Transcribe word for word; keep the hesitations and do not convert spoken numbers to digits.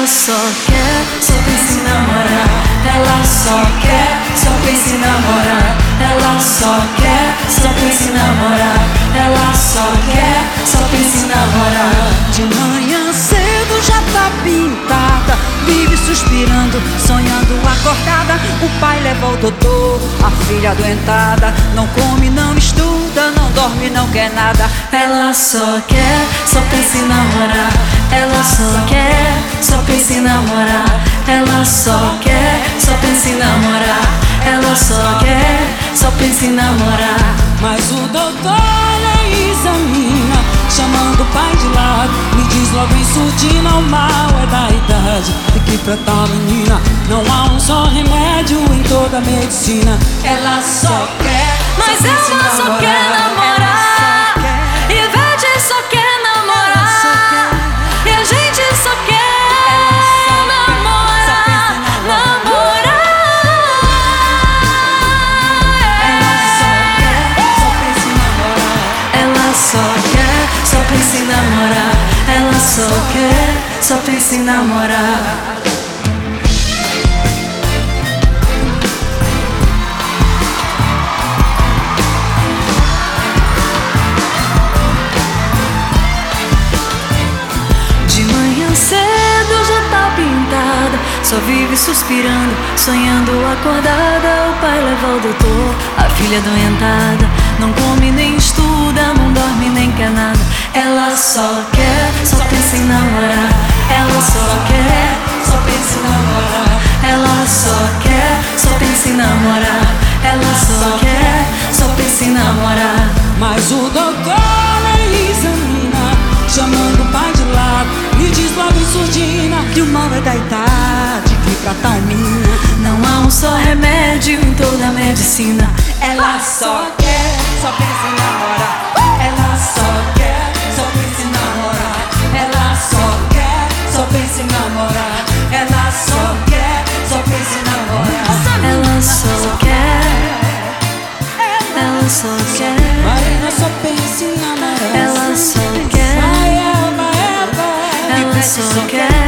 Ela só quer, só pensa em namorar. Ela só quer, só pensa em namorar. Ela só quer, só pensa em namorar. Ela só quer, só pensa em namorar. De manhã cedo já tá pintada, vive suspirando, sonhando acordada. O pai leva o doutor, a filha adoentada. Não come, não estuda, não dorme, não quer nada. Ela só quer, só pensa em namorar. Ela só quer, só pensa em namorar. Ela só quer, só pensa em namorar. Ela só quer, só pensa em namorar. Mas o doutor lhe examina, chamando o pai de lado, me diz logo em surdina: o mal é da idade, e que pra tal menina não há um só remédio em toda a medicina. Ela só quer, mas só pensa em ela só quer namorar. E Ivete só quer namorar. E a gente só quer namorar, namorar. Ela só quer, só pensa em namorar. Ela só quer, só pensa em namorar. Cedo já tá pintada, só vive suspirando, sonhando acordada. O pai leva o doutor, a filha adoentada. Não come nem estuda, não dorme nem quer nada. Ela só quer, só pensa em namorar. Ela só quer, só pensa em namorar. Ela só quer, só pensa em namorar. Ela só quer, só pensa em namorar. Mas o doutor lhe examina, chamando o pai de lado, me diz logo em surdina que o mal é da idade, que pra tal menina não há um só remédio em toda a medicina. Ela só quer, só pensa em namorar. Ela só quer, só pensa em namorar. Ela só quer, só pensa em namorar. Ela só quer, só pensa em namorar. Ela só quer, ela só quer. Marina só pensa em namorar. Ela só quer, Vai, Eva, Eva. ela só quer.